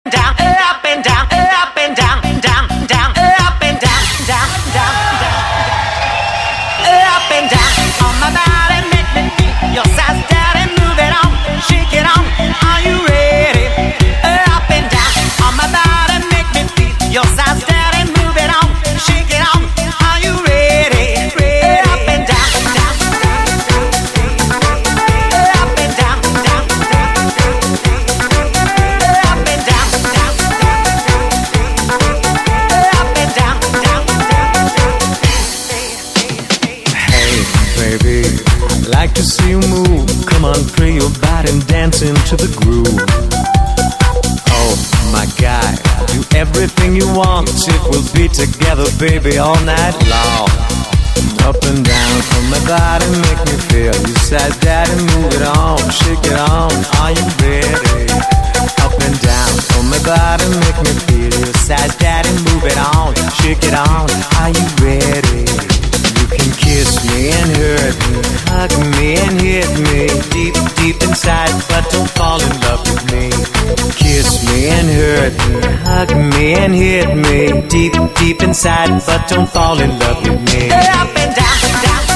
down, up and down, up and down, down, down, up and down, down, down, down, up and down. On my body, make me feel your size, daddy, move it on, shake it on. Are you ready? Up and down. On my body, make me feel your size, daddy, move it on, shake it on. Are you ready? Up and down, down, up and down, down, up and down, down, up and down, down. Hey, baby, I'd like to see you move. Come on, free your body and dance into the groove. Oh, my guy, do everything you want. It will be together, baby, all night long. Up and down from my body, make me feel. You said, daddy, move it on, shake it on. Are you ready? Up and down from my body, make me feel. You said, daddy, move it on, shake it on. Are you ready? You can kiss me and hurt me, hug me and hit me deep, deep inside, but don't fall in love with me. Kiss me and hurt me, hug me and hit me deep, deep inside, but don't fall in love with me. Up and down, down.